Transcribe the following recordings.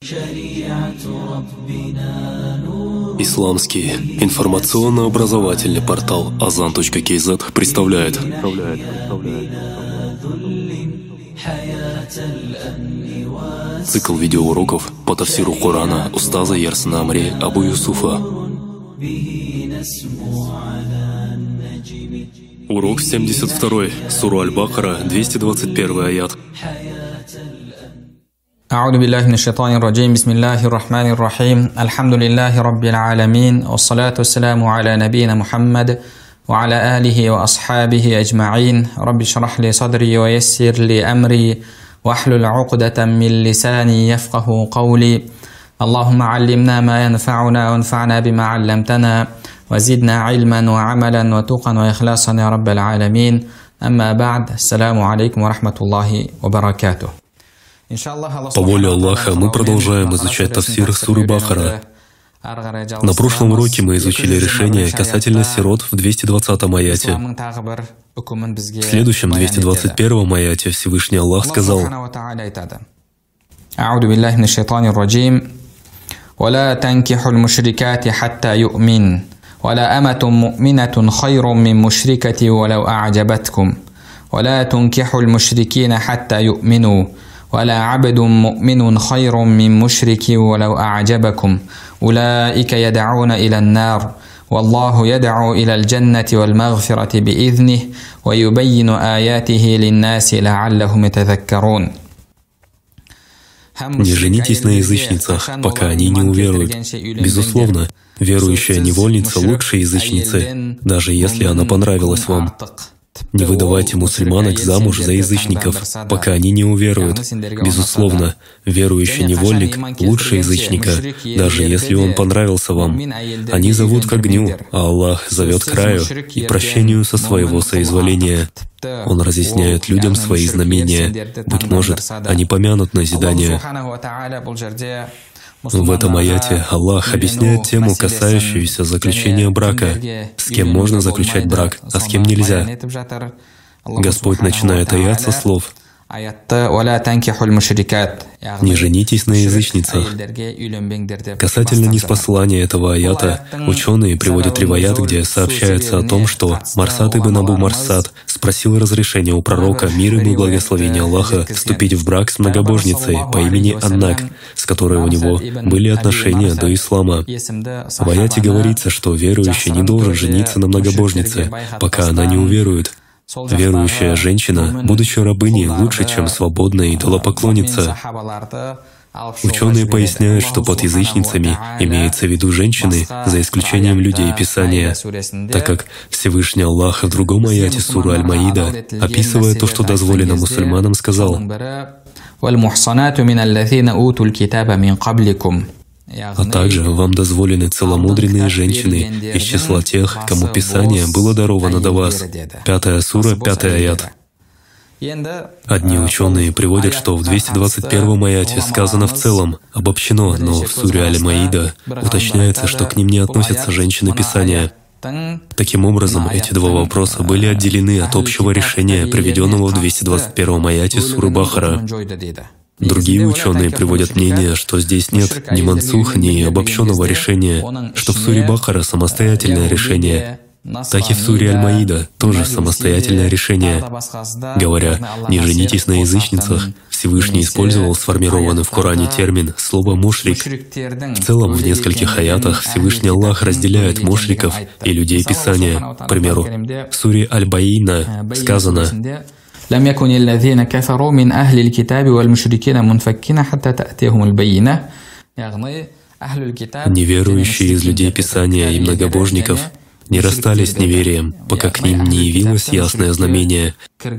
Исламский информационно-образовательный портал Azan.kz представляет цикл видеоуроков по тафсиру Корана устаза Ярсана Амри Абу Юсуфа. Урок 72, сура Аль-Бакара, 221 аят. أعوذ بالله من الشيطان الرجيم بسم الله الرحمن الرحيم الحمد لله رب العالمين والصلاة والسلام على نبينا محمد وعلى آله وأصحابه أجمعين رب اشرح لي صدري ويسر لي أمري واحلل عقدة من لساني يفقه قولي اللهم علمنا ما ينفعنا وانفعنا بما علمتنا وزدنا علما وعملا وتقا وإخلاصا يا رب العالمين أما بعد السلام عليكم ورحمة الله وبركاته. По воле Аллаха мы продолжаем изучать тафсир суры Бакара. На прошлом уроке мы изучили решение касательно сирот в 220-м аяте. В следующем 221-м аяте Всевышний Аллах сказал: أعوذ بالله من الشيطان الرجيم ولا تنكحوا المشركات حتى يؤمن ولا أمة مؤمنة خير من مشركة ولو أعجبتكم ولا تنكحوا المشركين حتى يؤمنوا ولا عبد مؤمن خير من مشرك ولو أعجبكم أولئك يدعون إلى النار والله يدعو إلى الجنة والمغفرة بإذنه ويبين آياته للناس لعلهم يتذكرون. Не женитесь на язычницах, пока они не уверуют. Безусловно, верующая невольница лучше язычницы, даже если она понравилась вам. Не выдавайте мусульманок замуж за язычников, пока они не уверуют. Безусловно, верующий невольник лучше язычника, даже если он понравился вам. Они зовут к огню, а Аллах зовет к раю и прощению со своего соизволения. Он разъясняет людям свои знамения. Быть может, они помянут назидание. В этом аяте Аллах объясняет тему, касающуюся заключения брака, с кем можно заключать брак, а с кем нельзя. Господь начинает аят со слов: «Не женитесь на язычницах». Касательно ниспослания этого аята, ученые приводят риваят, где сообщается о том, что Марсад ибн Абу Марсад спросил разрешения у пророка, мир ему и благословение Аллаха, вступить в брак с многобожницей по имени Аннак, с которой у него были отношения до ислама. В аяте говорится, что верующий не должен жениться на многобожнице, пока она не уверует. Верующая женщина, будучи рабыней, лучше, чем свободная идолопоклонница. Ученые поясняют, что под язычницами имеется в виду женщины, за исключением людей Писания, так как Всевышний Аллах в другом аяте суры Аль-Маида, описывая то, что дозволено мусульманам, сказал: «А также вам дозволены целомудренные женщины из числа тех, кому Писание было даровано до вас». 5 сура, 5 аят. Одни ученые приводят, что в 221 аяте сказано в целом, обобщено, но в суре Аль-Маида уточняется, что к ним не относятся женщины Писания. Таким образом, эти два вопроса были отделены от общего решения, приведенного в 221 аяте суры Бакара. Другие ученые приводят мнение, что здесь нет ни мансух, ни обобщенного решения, что в суре Бакара самостоятельное решение, так и в суре Аль-Маида тоже самостоятельное решение. Говоря «не женитесь на язычницах», Всевышний использовал сформированный в Коране термин слово «мушрик». В целом, в нескольких аятах Всевышний Аллах разделяет мушриков и людей Писания. К примеру, в суре Аль-Байина сказано: لم يكن الذين كفروا من أهل الكتاب والمشركين منفكين حتى تأتيهم البينة. Неверующие из людей Писания и многобожников не расстались с неверием, пока к ним не явилось ясное знамение.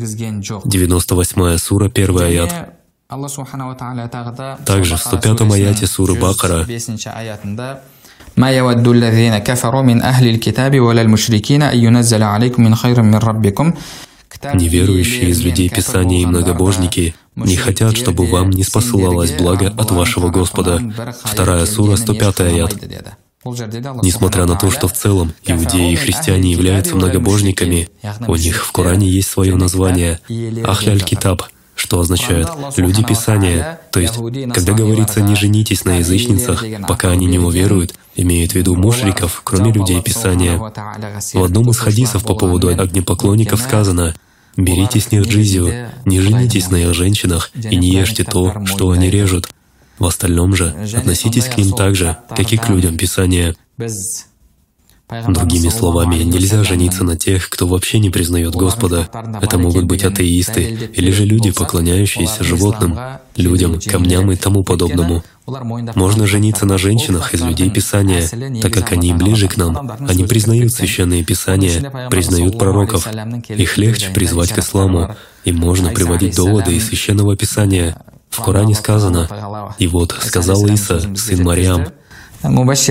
98 сура, 1 аят. Также в 105 аяте суры Бакара: ما يود الذين كفروا من أهل الكتاب ولا المشركين أن ينزل عليكم من خير من ربكم. Неверующие из людей Писания и многобожники не хотят, чтобы вам не спосылалось благо от вашего Господа. 2 сура, 105 аят. Несмотря на то, что в целом иудеи и христиане являются многобожниками, у них в Коране есть свое название — Ахль аль-Китаб, что означает «люди Писания». То есть, когда говорится «не женитесь на язычницах, пока они не уверуют», имеет в виду мушриков, кроме людей Писания. В одном из хадисов по поводу огнепоклонников сказано: «Берите с них джизью, не женитесь на их женщинах и не ешьте то, что они режут. В остальном же относитесь к ним так же, как и к людям Писания». Другими словами, нельзя жениться на тех, кто вообще не признает Господа. Это могут быть атеисты, или же люди, поклоняющиеся животным, людям, камням и тому подобному. Можно жениться на женщинах из людей Писания, так как они ближе к нам. Они признают священные Писания, признают пророков. Их легче призвать к исламу. Им можно приводить доводы из священного Писания. В Коране сказано: «И вот сказал Иса, сын Марьям: «О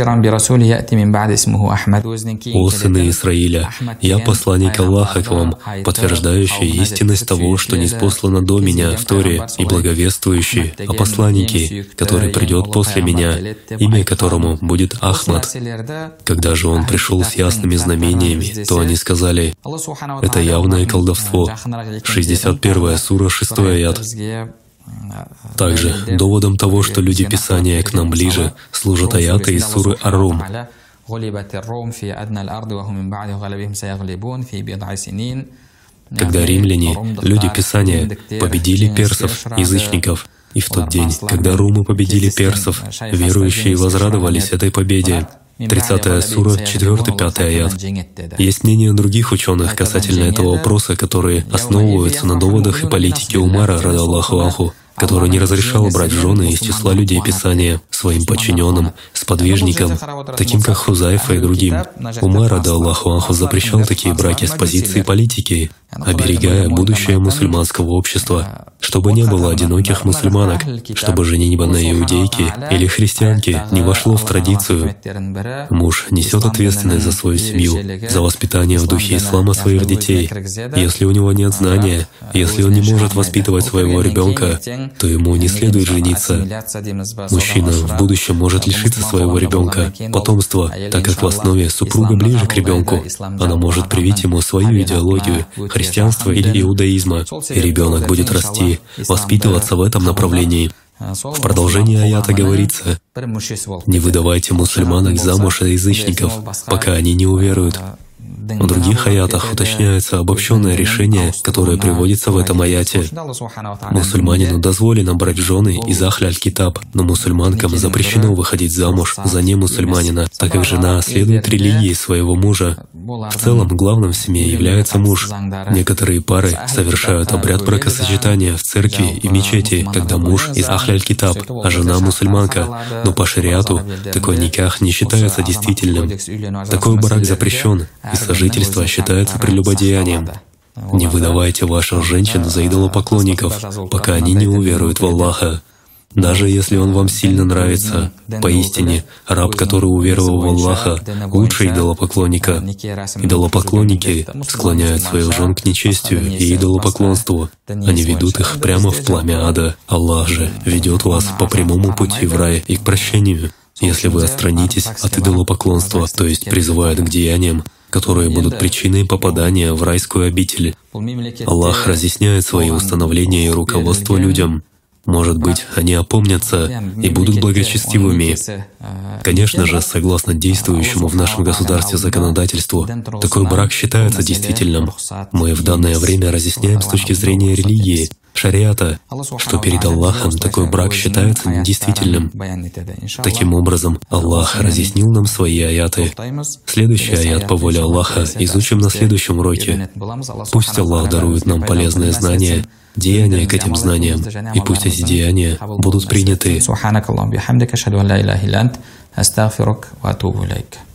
сыны Израиля, я посланник Аллаха к вам, подтверждающий истинность того, что ниспослано до меня в Торе, и благовествующий о посланнике, который придет после меня, имя которому будет Ахмад». Когда же он пришел с ясными знамениями, то они сказали: «Это явное колдовство». 61 сура, 6 аят. Также доводом того, что люди Писания к нам ближе, служат аяты из суры Ар-Рум. Когда римляне, люди Писания, победили персов, язычников, и в тот день, когда румы победили персов, верующие возрадовались этой победе. 30 сура, 4-5 аят. Есть мнение других ученых касательно этого вопроса, которые основываются на доводах и политике Умара, ради Аллаху анху, который не разрешал брать жены из числа людей Писания своим подчиненным, сподвижникам, таким как Хузайфа и другим. Умар, ради Аллаху анху, запрещал такие браки с позиции политики, оберегая будущее мусульманского общества, чтобы не было одиноких мусульманок, чтобы женитьба на иудейке или христианке не вошло в традицию. Муж несет ответственность за свою семью, за воспитание в духе ислама своих детей. Если у него нет знания, если он не может воспитывать своего ребенка, то ему не следует жениться. Мужчина в будущем может лишиться своего ребенка, потомства, так как в основе супруга ближе к ребенку. Она может привить ему свою идеологию, христианства или иудаизма, и ребенок будет расти, воспитываться в этом направлении. В продолжении аята говорится: «Не выдавайте мусульманок замуж за язычников, пока они не уверуют». В других аятах уточняется обобщенное решение, которое приводится в этом аяте. Мусульманину дозволено брать жены из Ахль аль-Китаб, но мусульманкам запрещено выходить замуж за немусульманина, так как жена следует религии своего мужа. В целом, главным в семье является муж. Некоторые пары совершают обряд бракосочетания в церкви и мечети, когда муж из Ахль аль-Китаб, а жена мусульманка, но по шариату такой никах не считается действительным. Такой брак запрещен, и сожительство считается прелюбодеянием. Не выдавайте ваших женщин за идолопоклонников, пока они не уверуют в Аллаха. Даже если он вам сильно нравится, поистине, раб, который уверовал в Аллаха, лучше идолопоклонника. Идолопоклонники склоняют своих жен к нечестию и идолопоклонству. Они ведут их прямо в пламя ада. Аллах же ведет вас по прямому пути в рай и к прощению. Если вы отстранитесь от идолопоклонства, то есть призывают к деяниям, которые будут причиной попадания в райскую обитель. Аллах разъясняет свои установления и руководство людям. Может быть, они опомнятся и будут благочестивыми. Конечно же, согласно действующему в нашем государстве законодательству, такой брак считается действительным. Мы в данное время разъясняем с точки зрения религии, шариата, что перед Аллахом такой брак считается недействительным. Таким образом, Аллах разъяснил нам свои аяты. Следующий аят по воле Аллаха изучим на следующем уроке. Пусть Аллах дарует нам полезные знания, деяния к этим знаниям, и пусть эти деяния будут приняты.